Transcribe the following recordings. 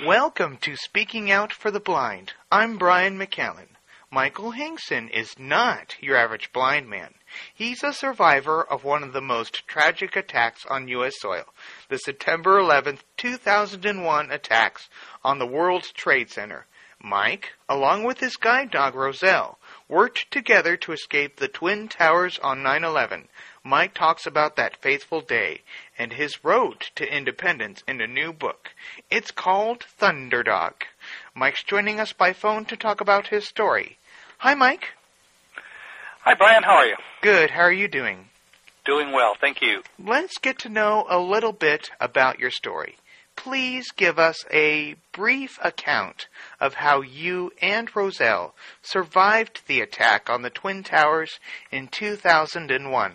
Welcome to Speaking Out for the Blind. I'm Brian McCallan. Michael Hinkson is not your average blind man. He's a survivor of one of the most tragic attacks on U.S. soil, the September 11th, 2001 attacks on the World Trade Center. Mike, along with his guide dog Roselle, worked together to escape the Twin Towers on 9/11. Mike talks about that faithful day and his road to independence in a new book. It's called Thunderdog. Mike's joining us by phone to talk about his story. Hi, Mike. Hi, Brian. How are you? Good. How are you doing? Doing well, thank you. Let's get to know a little bit about your story. Please give us a brief account of how you and Roselle survived the attack on the Twin Towers in 2001.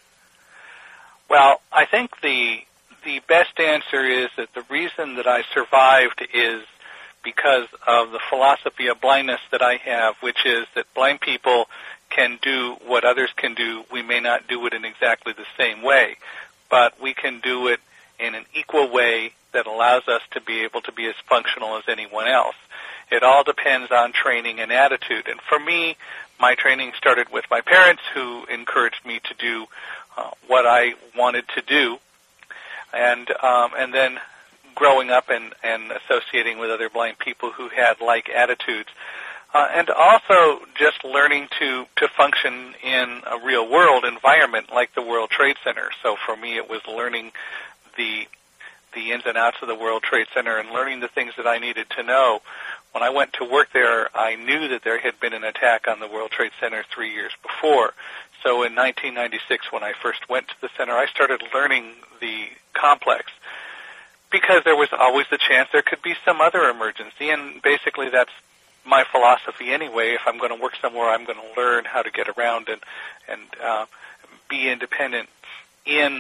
Well, I think the best answer is that the reason that I survived is because of the philosophy of blindness that I have, which is that blind people can do what others can do. We may not do it in exactly the same way, but we can do it in an equal way that allows us to be able to be as functional as anyone else. It all depends on training and attitude. And for me, my training started with my parents, who encouraged me to do what I wanted to do, and then growing up and associating with other blind people who had like attitudes, and also just learning to function in a real world environment like the World Trade Center. So for me, it was learning the ins and outs of the World Trade Center and learning the things that I needed to know. When I went to work there, I knew that there had been an attack on the World Trade Center 3 years before. So in 1996, when I first went to the center, I started learning the complex because there was always the chance there could be some other emergency, and basically that's my philosophy anyway. If I'm going to work somewhere, I'm going to learn how to get around and be independent in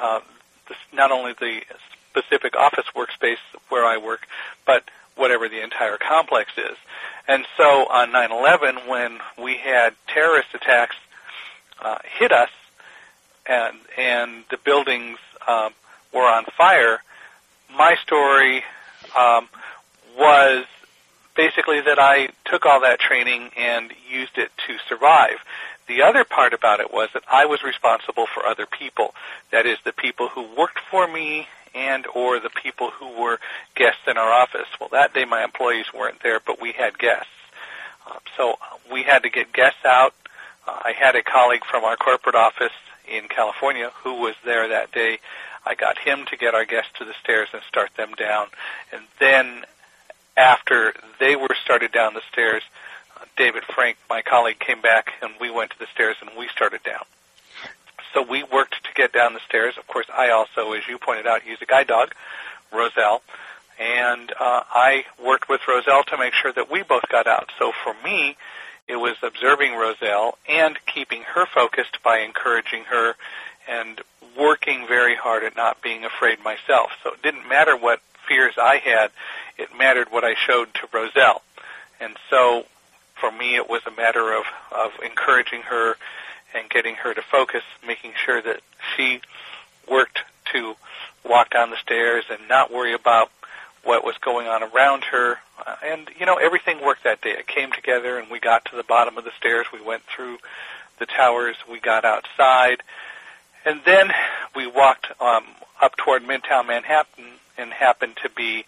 not only the specific office workspace where I work, but whatever the entire complex is. And so on 9/11, when we had terrorist attacks hit us and the buildings were on fire, my story was basically that I took all that training and used it to survive. The other part about it was that I was responsible for other people. That is, the people who worked for me and or the people who were guests in our office. Well, that day my employees weren't there, but we had guests. So we had to get guests out. I had a colleague from our corporate office in California who was there that day. I got him to get our guests to the stairs and start them down. And then after they were started down the stairs, David Frank, my colleague, came back and we went to the stairs and we started down. So we worked to get down the stairs. Of course, I also, as you pointed out, use a guide dog, Roselle, and I worked with Roselle to make sure that we both got out. So for me, it was observing Roselle and keeping her focused by encouraging her and working very hard at not being afraid myself. So it didn't matter what fears I had. It mattered what I showed to Roselle. And so for me, it was a matter of encouraging her and getting her to focus, making sure that she worked to walk down the stairs and not worry about what was going on around her. And, everything worked that day. It came together, and we got to the bottom of the stairs. We went through the towers. We got outside. And then we walked up toward Midtown Manhattan and happened to be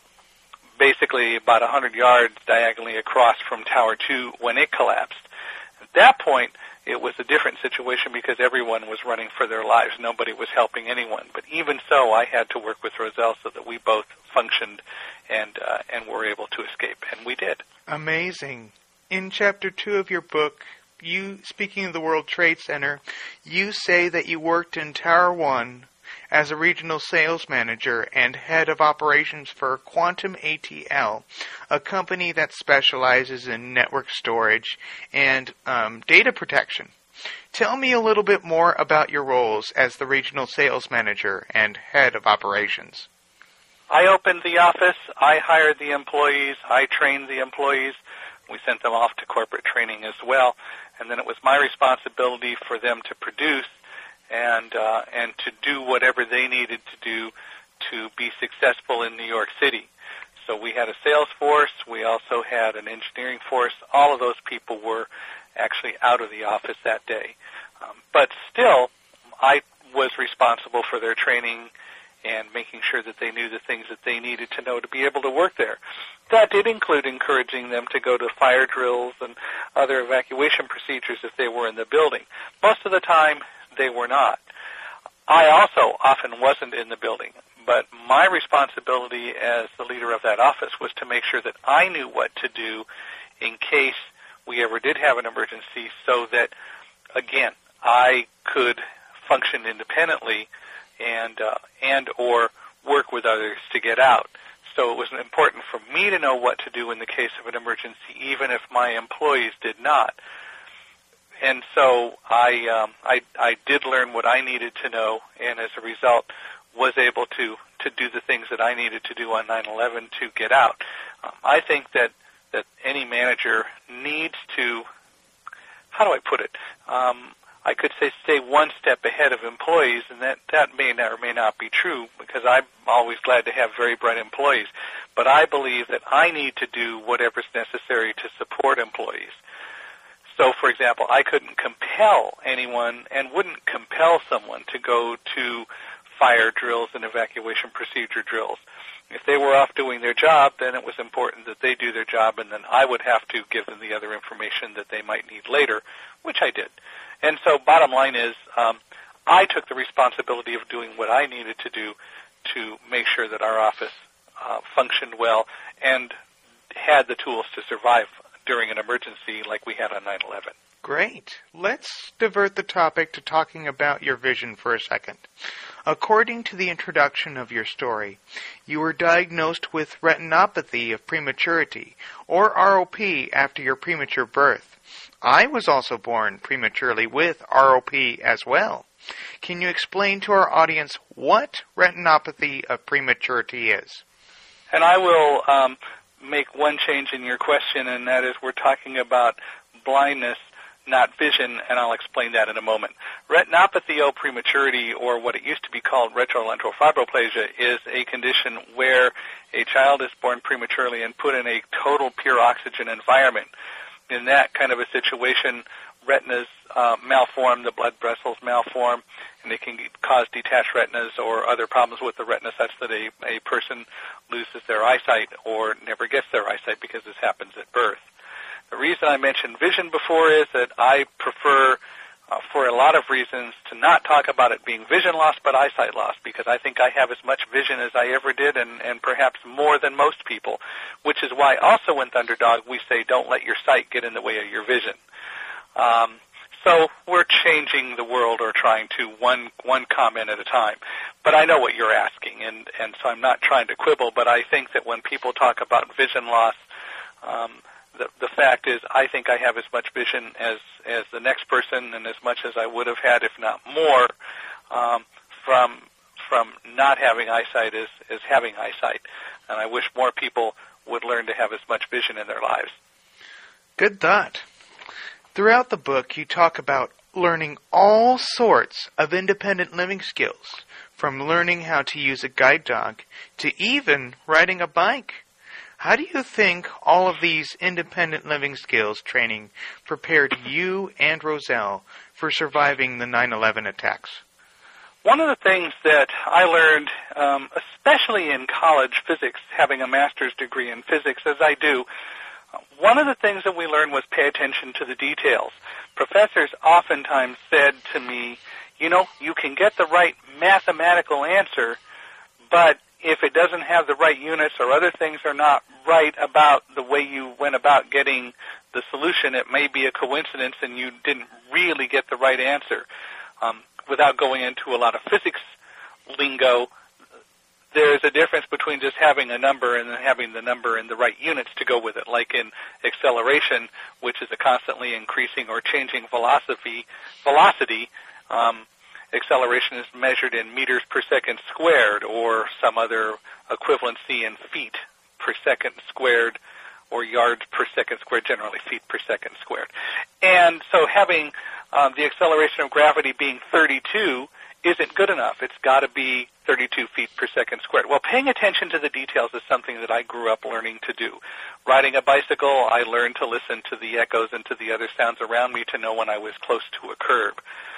basically about 100 yards diagonally across from Tower 2 when it collapsed. At that point, it was a different situation because everyone was running for their lives. Nobody was helping anyone. But even so, I had to work with Roselle so that we both functioned and were able to escape, and we did. Amazing. In Chapter 2 of your book, speaking of the World Trade Center, you say that you worked in Tower 1 as a regional sales manager and head of operations for Quantum ATL, a company that specializes in network storage and data protection. Tell me a little bit more about your roles as the regional sales manager and head of operations. I opened the office, I hired the employees, I trained the employees, we sent them off to corporate training as well, and then it was my responsibility for them to produce and to do whatever they needed to do to be successful in New York City. So we had a sales force. We also had an engineering force. All of those people were actually out of the office that day. But still, I was responsible for their training and making sure that they knew the things that they needed to know to be able to work there. That did include encouraging them to go to fire drills and other evacuation procedures if they were in the building. Most of the time, they were not. I also often wasn't in the building, but my responsibility as the leader of that office was to make sure that I knew what to do in case we ever did have an emergency, so that, again, I could function independently and or work with others to get out. So it was important for me to know what to do in the case of an emergency, even if my employees did not. And so I did learn what I needed to know, and as a result, was able to do the things that I needed to do on 9/11 to get out. I think that any manager needs to, how do I put it? I could say stay one step ahead of employees, and that may or may not be true, because I'm always glad to have very bright employees. But I believe that I need to do whatever's necessary to support employees. So, for example, I couldn't compel anyone and wouldn't compel someone to go to fire drills and evacuation procedure drills. If they were off doing their job, then it was important that they do their job, and then I would have to give them the other information that they might need later, which I did. And so bottom line is, I took the responsibility of doing what I needed to do to make sure that our office functioned well and had the tools to survive during an emergency like we had on 9/11. Great. Let's divert the topic to talking about your vision for a second. According to the introduction of your story, you were diagnosed with retinopathy of prematurity, or ROP, after your premature birth. I was also born prematurely with ROP as well. Can you explain to our audience what retinopathy of prematurity is? And I will make one change in your question, and that is we're talking about blindness, not vision, and I'll explain that in a moment. Retinopathy of prematurity, or what it used to be called retrolental fibroplasia, is a condition where a child is born prematurely and put in a total pure oxygen environment. In that kind of a situation, retinas malform, the blood vessels malform, and they can cause detached retinas or other problems with the retina such that a person loses their eyesight or never gets their eyesight, because this happens at birth. The reason I mentioned vision before is that I prefer, for a lot of reasons, to not talk about it being vision loss but eyesight loss, because I think I have as much vision as I ever did, and perhaps more than most people, which is why also in Thunderdog we say don't let your sight get in the way of your vision. So we're changing the world, or trying to, one comment at a time. But I know what you're asking, and so I'm not trying to quibble, but I think that when people talk about vision loss, the fact is I think I have as much vision as the next person, and as much as I would have had, if not more, from not having eyesight as having eyesight. And I wish more people would learn to have as much vision in their lives. Good thought. Throughout the book, you talk about learning all sorts of independent living skills, from learning how to use a guide dog to even riding a bike. How do you think all of these independent living skills training prepared you and Roselle for surviving the 9/11 attacks? One of the things that I learned, especially in college physics, having a master's degree in physics as I do, one of the things that we learned was pay attention to the details. Professors oftentimes said to me, you can get the right mathematical answer, but if it doesn't have the right units or other things are not right about the way you went about getting the solution, it may be a coincidence and you didn't really get the right answer. Without going into a lot of physics lingo, there's a difference between just having a number and then having the number in the right units to go with it. Like in acceleration, which is a constantly increasing or changing velocity, acceleration is measured in meters per second squared, or some other equivalency in feet per second squared, or yards per second squared, generally feet per second squared. And so having the acceleration of gravity being 32 isn't good enough. It's got to be 32 feet per second squared. Well, paying attention to the details is something that I grew up learning to do. Riding a bicycle, I learned to listen to the echoes and to the other sounds around me to know when I was close to a curb,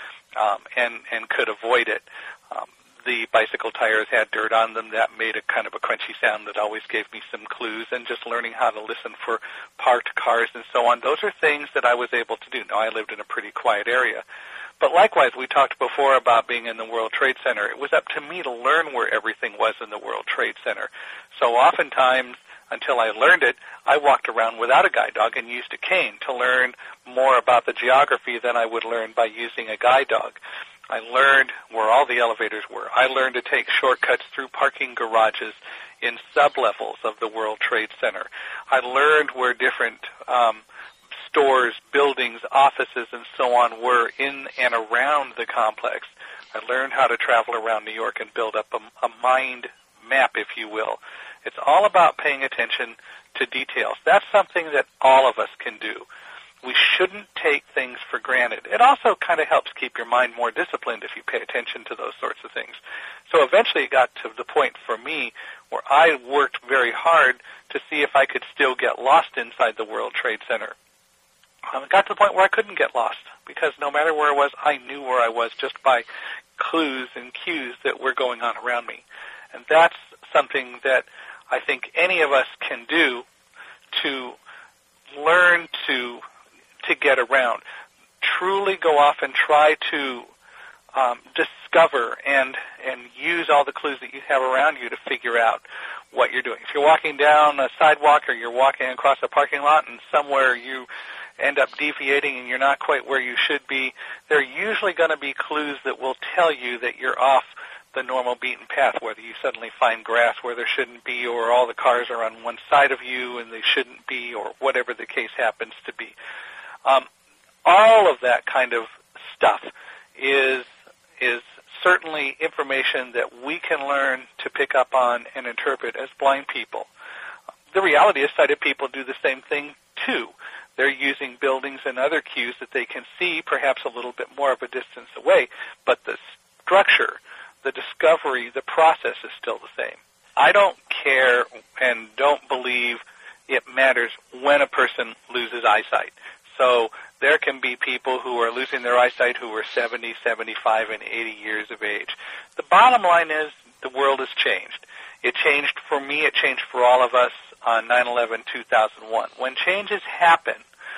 and could avoid it. The bicycle tires had dirt on them. That made a kind of a crunchy sound that always gave me some clues, and just learning how to listen for parked cars and so on. Those are things that I was able to do. Now, I lived in a pretty quiet area. But likewise, we talked before about being in the World Trade Center. It was up to me to learn where everything was in the World Trade Center. So oftentimes, until I learned it, I walked around without a guide dog and used a cane to learn more about the geography than I would learn by using a guide dog. I learned where all the elevators were. I learned to take shortcuts through parking garages in sublevels of the World Trade Center. I learned where different stores, buildings, offices, and so on were in and around the complex. I learned how to travel around New York and build up a mind map, if you will. It's all about paying attention to details. That's something that all of us can do. We shouldn't take things for granted. It also kind of helps keep your mind more disciplined if you pay attention to those sorts of things. So eventually it got to the point for me where I worked very hard to see if I could still get lost inside the World Trade Center. It got to the point where I couldn't get lost because no matter where I was, I knew where I was just by clues and cues that were going on around me. And that's something that I think any of us can do to learn to get around. Truly go off and try to discover and use all the clues that you have around you to figure out what you're doing. If you're walking down a sidewalk or you're walking across a parking lot and somewhere you end up deviating and you're not quite where you should be, there are usually going to be clues that will tell you that you're off the normal beaten path, whether you suddenly find grass where there shouldn't be, or all the cars are on one side of you and they shouldn't be, or whatever the case happens to be. All of that kind of stuff is certainly information that we can learn to pick up on and interpret as blind people. The reality is sighted people do the same thing too. They're using buildings and other cues that they can see perhaps a little bit more of a distance away, but the structure, the discovery, the process is still the same. I don't care and don't believe it matters when a person loses eyesight. So there can be people who are losing their eyesight who are 70, 75, and 80 years of age. The bottom line is the world has changed. It changed for me. It changed for all of us on 9/11/2001. When changes happen,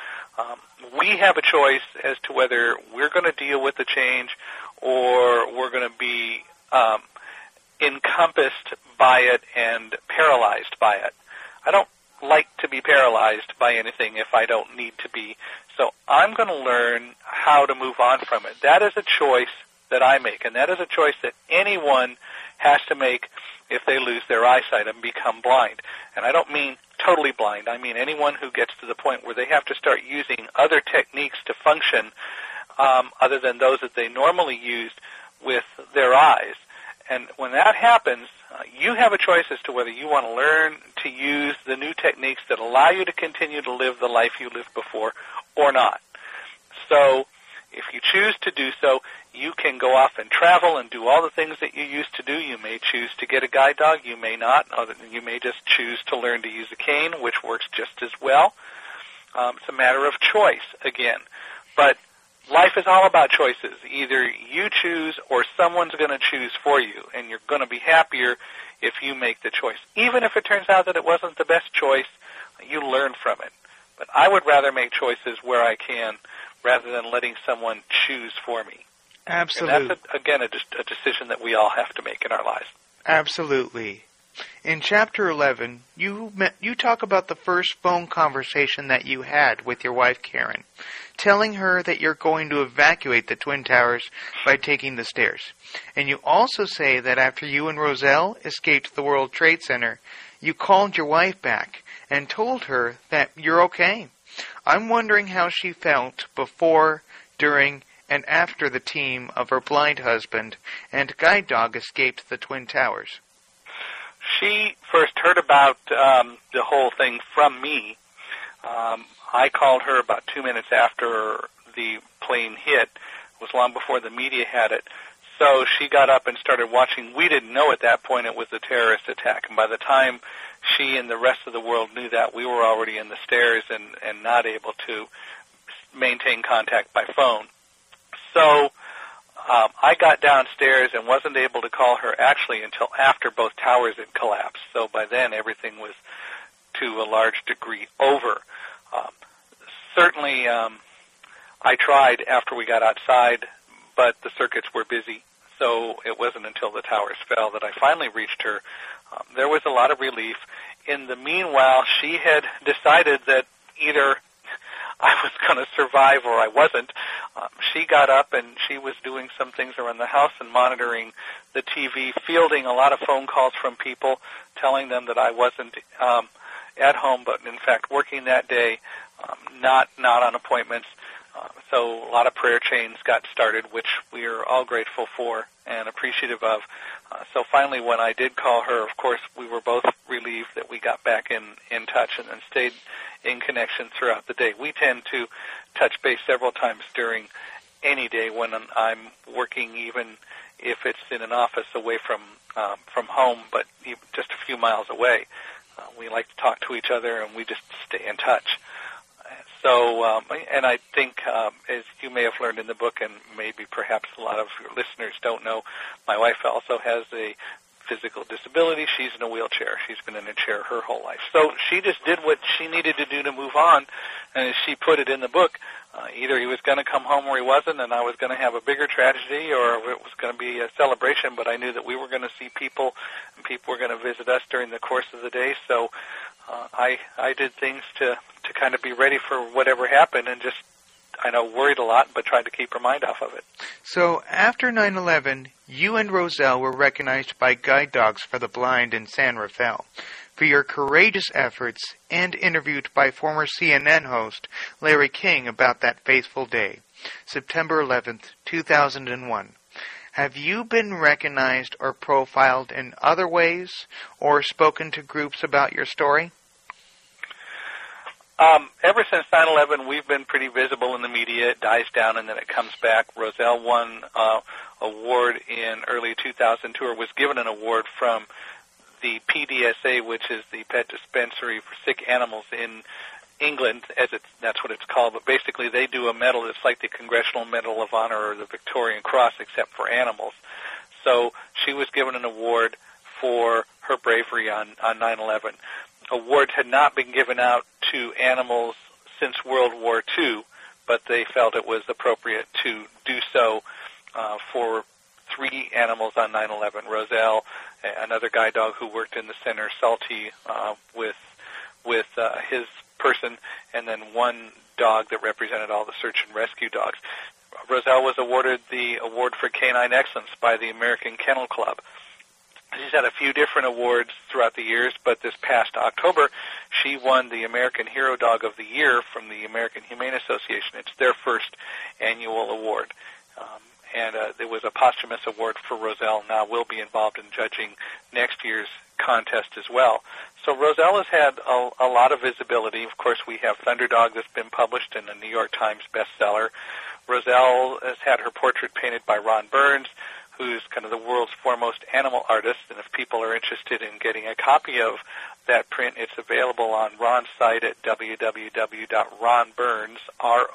we have a choice as to whether we're going to deal with the change or we're going to be encompassed by it and paralyzed by it. I don't like to be paralyzed by anything if I don't need to be. So I'm going to learn how to move on from it. That is a choice that I make, and that is a choice that anyone has to make if they lose their eyesight and become blind. And I don't mean totally blind. I mean anyone who gets to the point where they have to start using other techniques to function other than those that they normally used with their eyes. And when that happens, you have a choice as to whether you want to learn to use the new techniques that allow you to continue to live the life you lived before or not. So if you choose to do so, you can go off and travel and do all the things that you used to do. You may choose to get a guide dog. You may not. You may just choose to learn to use a cane, which works just as well. It's a matter of choice, again. But life is all about choices. Either you choose or someone's going to choose for you, and you're going to be happier if you make the choice. Even if it turns out that it wasn't the best choice, you learn from it. But I would rather make choices where I can rather than letting someone choose for me. Absolutely. And that's, again, a decision that we all have to make in our lives. Absolutely. In Chapter 11, you talk about the first phone conversation that you had with your wife, Karen, telling her that you're going to evacuate the Twin Towers by taking the stairs. And you also say that after you and Roselle escaped the World Trade Center, you called your wife back and told her that you're okay. I'm wondering how she felt before, during, and after the team of her blind husband and guide dog escaped the Twin Towers. She first heard about the whole thing from me. I called her about 2 minutes after the plane hit. It was long before the media had it. So she got up and started watching. We didn't know at that point it was a terrorist attack. And by the time she and the rest of the world knew that, we were already in the stairs and not able to maintain contact by phone. So I got downstairs and wasn't able to call her actually until after both towers had collapsed. So by then everything was to a large degree over. Certainly I tried after we got outside, but the circuits were busy, so it wasn't until the towers fell that I finally reached her. There was a lot of relief. In the meanwhile, she had decided that either I was going to survive or I wasn't. She got up and she was doing some things around the house and monitoring the TV, fielding a lot of phone calls from people, telling them that I wasn't at home, but in fact working that day, not on appointments. So a lot of prayer chains got started, which we are all grateful for and appreciative of. So finally, when I did call her, of course, we were both relieved that we got back in touch and stayed in connection throughout the day. We tend to touch base several times during any day when I'm working, even if it's in an office away from home, but just a few miles away. We like to talk to each other, and we just stay in touch. So, and I think, as you may have learned in the book, and maybe perhaps a lot of your listeners don't know, my wife also has a physical disability. She's in a wheelchair. She's been in a chair her whole life. So she just did what she needed to do to move on, and as she put it in the book, either he was going to come home or he wasn't, and I was going to have a bigger tragedy, or it was going to be a celebration, but I knew that we were going to see people, and people were going to visit us during the course of the day. So I did things to kind of be ready for whatever happened, and just, I know, worried a lot, but tried to keep her mind off of it. So after 9/11, you and Roselle were recognized by Guide Dogs for the Blind in San Rafael for your courageous efforts, and interviewed by former CNN host Larry King about that faithful day, September 11th, 2001. Have you been recognized or profiled in other ways, or spoken to groups about your story? Ever since 9/11, we've been pretty visible in the media. It dies down and then it comes back. Roselle won award in early 2002, or was given an award from the PDSA, which is the Pet Dispensary for Sick Animals in England, that's what it's called. But basically, they do a medal. It's like the Congressional Medal of Honor or the Victorian Cross, except for animals. So she was given an award for her bravery on 9/11. Awards had not been given out to animals since World War II, but they felt it was appropriate to do so for 3 animals on 9/11. Roselle, another guide dog who worked in the center, Salty, with his person, and then 1 dog that represented all the search and rescue dogs. Roselle was awarded the Award for Canine Excellence by the American Kennel Club. She's had a few different awards throughout the years, but this past October, she won the American Hero Dog of the Year from the American Humane Association. It's their first annual award. And there was a posthumous award for Roselle. Now will be involved in judging next year's contest as well. So Roselle has had a lot of visibility. Of course, we have Thunderdog that's been published in a New York Times bestseller. Roselle has had her portrait painted by Ron Burns, who's kind of the world's foremost animal artist. And if people are interested in getting a copy of that print, it's available on Ron's site at www.ronburns,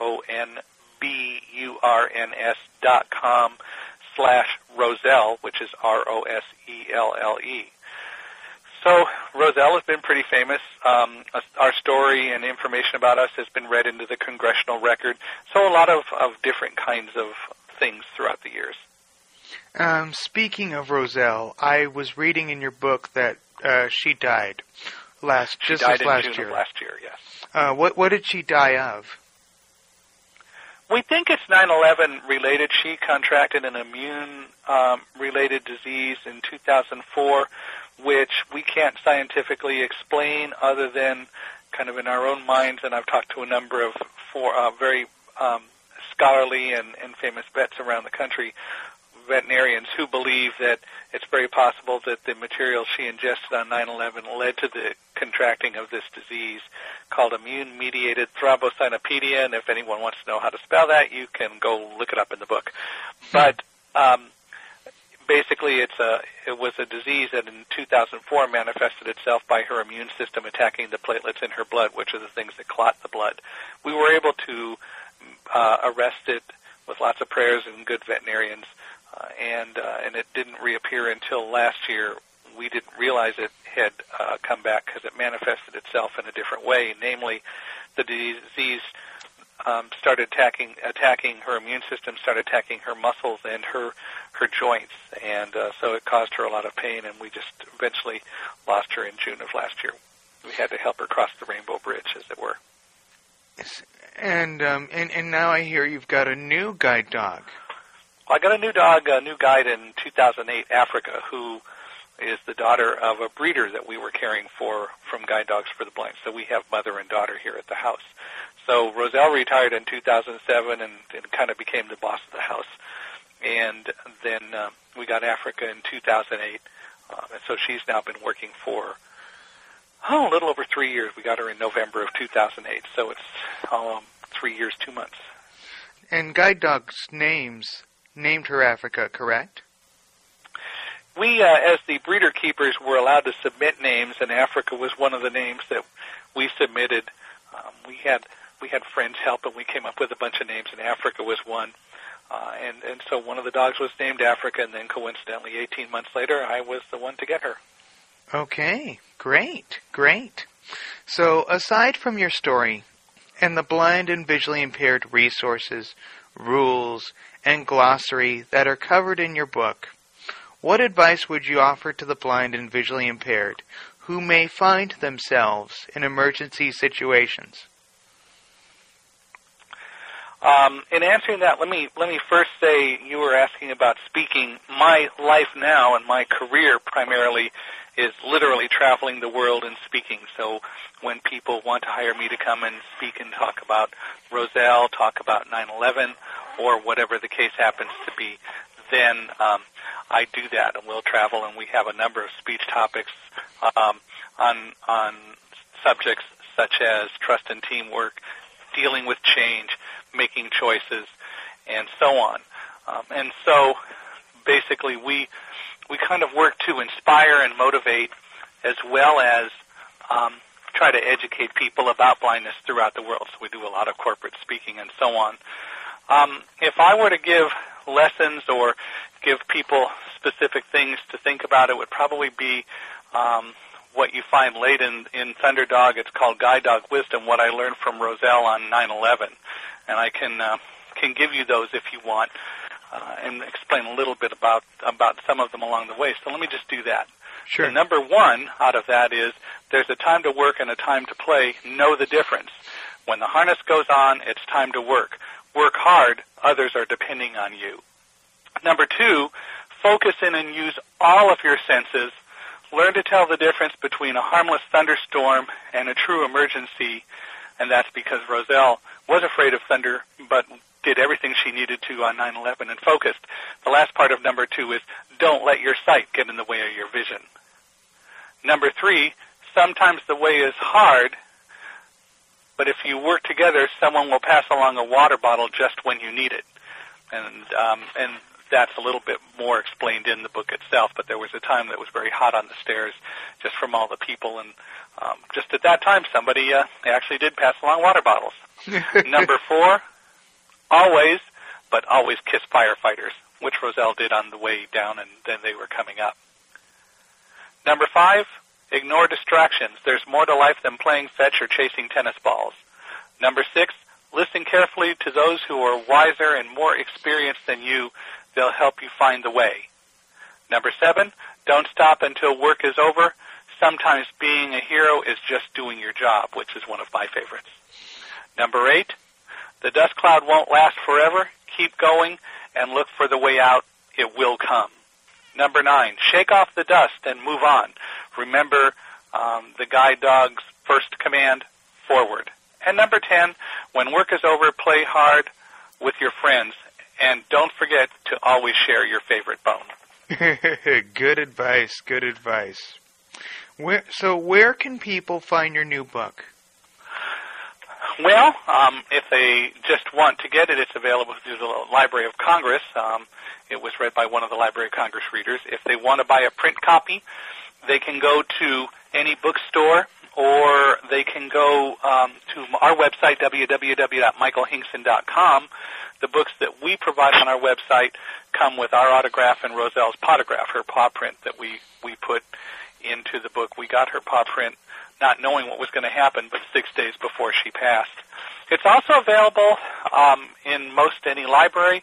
RONBURNS.com/Roselle, which is ROSELLE. So Roselle has been pretty famous. Our story and information about us has been read into the Congressional Record. So a lot of different kinds of things throughout the years. Speaking of Roselle, I was reading in your book that she died last year. She died in June of last year, yes. What did she die of? We think it's 9/11 related. She contracted an immune-related disease in 2004, which we can't scientifically explain other than kind of in our own minds, and I've talked to a number of very scholarly and famous vets around the country, veterinarians, who believe that it's very possible that the material she ingested on 9/11 led to the contracting of this disease called immune-mediated thrombocytopenia, and if anyone wants to know how to spell that, you can go look it up in the book. But basically it was a disease that in 2004 manifested itself by her immune system attacking the platelets in her blood, which are the things that clot the blood. We were able to arrest it with lots of prayers and good veterinarians, and it didn't reappear until last year. We didn't realize it had come back because it manifested itself in a different way. Namely, the disease started attacking her immune system, started attacking her muscles and her joints, and so it caused her a lot of pain. And we just eventually lost her in June of last year. We had to help her cross the Rainbow Bridge, as it were. And now I hear you've got a new guide dog. Well, I got a new dog, a new guide in 2008, Africa, who is the daughter of a breeder that we were caring for from Guide Dogs for the Blind. So we have mother and daughter here at the house. So Roselle retired in 2007 and kind of became the boss of the house. And then we got Africa in 2008. And so she's now been working for a little over 3 years. We got her in November of 2008. So it's 3 years, 2 months. And Guide Dogs named her Africa, correct? We, as the breeder keepers, were allowed to submit names, and Africa was one of the names that we submitted. We had friends help, and we came up with a bunch of names, and Africa was one. And so one of the dogs was named Africa, and then coincidentally, 18 months later, I was the one to get her. Okay, great. So aside from your story and the blind and visually impaired resources, rules, and glossary that are covered in your book, what advice would you offer to the blind and visually impaired who may find themselves in emergency situations? In answering that, let me first say you were asking about speaking. My life now and my career primarily is literally traveling the world and speaking. So when people want to hire me to come and speak and talk about Roselle, talk about 9/11, or whatever the case happens to be, then I do that, and we'll travel, and we have a number of speech topics on subjects such as trust and teamwork, dealing with change, making choices, and so on. And so basically we kind of work to inspire and motivate as well as try to educate people about blindness throughout the world. So we do a lot of corporate speaking and so on. If I were to give lessons or give people specific things to think about, it would probably be what you find late in Thunder Dog. It's called Guide Dog Wisdom, what I learned from Roselle on 9/11. And I can give you those if you want and explain a little bit about some of them along the way. So let me just do that. Sure. So number one out of that is there's a time to work and a time to play. Know the difference. When the harness goes on, it's time to work. Work hard. Others are depending on you. Number two, focus in and use all of your senses. Learn to tell the difference between a harmless thunderstorm and a true emergency, and that's because Roselle was afraid of thunder but did everything she needed to on 9/11 and focused. The last part of number two is don't let your sight get in the way of your vision. Number three, sometimes the way is hard, but if you work together, someone will pass along a water bottle just when you need it. And that's a little bit more explained in the book itself, but there was a time that was very hot on the stairs just from all the people, and just at that time somebody actually did pass along water bottles. Number four, always kiss firefighters, which Roselle did on the way down and then they were coming up. Number five, ignore distractions. There's more to life than playing fetch or chasing tennis balls. Number six, listen carefully to those who are wiser and more experienced than you. They'll help you find the way. Number seven, don't stop until work is over. Sometimes being a hero is just doing your job, which is one of my favorites. Number eight, the dust cloud won't last forever. Keep going and look for the way out. It will come. Number nine, shake off the dust and move on. Remember the guide dog's first command, forward. And number 10, when work is over, play hard with your friends. And don't forget to always share your favorite bone. Good advice, good advice. Where can people find your new book? Well, if they just want to get it, it's available through the Library of Congress. It was read by one of the Library of Congress readers. If they want to buy a print copy, they can go to any bookstore, or they can go to our website, www.michaelhinkson.com. The books that we provide on our website come with our autograph and Roselle's potograph, her paw print that we put into the book. We got her paw print not knowing what was going to happen, but 6 days before she passed. It's also available in most any library,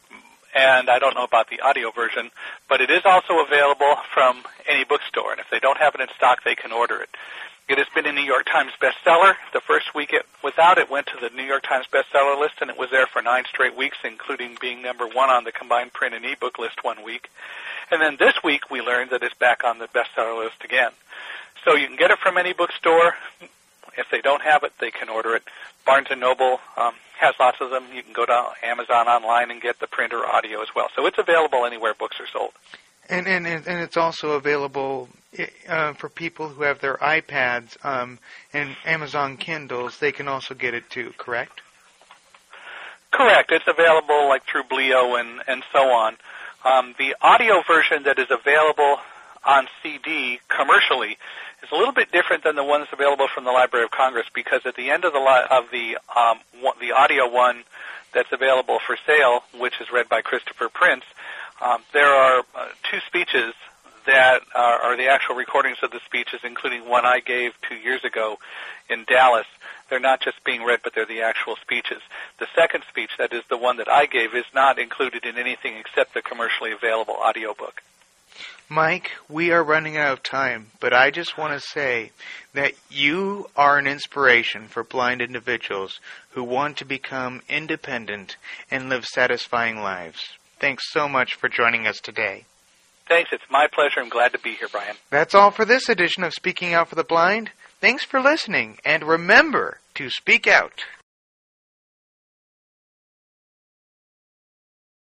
and I don't know about the audio version, but it is also available from any bookstore, and if they don't have it in stock, they can order it. It has been a New York Times bestseller. The first week it was out, it went to the New York Times bestseller list, and it was there for 9 straight weeks, including being number 1 on the combined print and ebook list one week. And then this week we learned that it's back on the bestseller list again. So you can get it from any bookstore. If they don't have it, they can order it. Barnes & Noble has lots of them. You can go to Amazon online and get the print or audio as well. So it's available anywhere books are sold. And it's also available for people who have their iPads and Amazon Kindles. They can also get it too, correct? Correct. It's available like through Bleo and so on. The audio version that is available on CD commercially is a little bit different than the ones available from the Library of Congress, because at the end of the audio one that's available for sale, which is read by Christopher Prince, there are 2 speeches that are the actual recordings of the speeches, including one I gave 2 years ago in Dallas. They're not just being read, but they're the actual speeches. The second speech, that is the one that I gave, is not included in anything except the commercially available audiobook. Mike, we are running out of time, but I just want to say that you are an inspiration for blind individuals who want to become independent and live satisfying lives. Thanks so much for joining us today. Thanks. It's my pleasure. I'm glad to be here, Brian. That's all for this edition of Speaking Out for the Blind. Thanks for listening, and remember to speak out.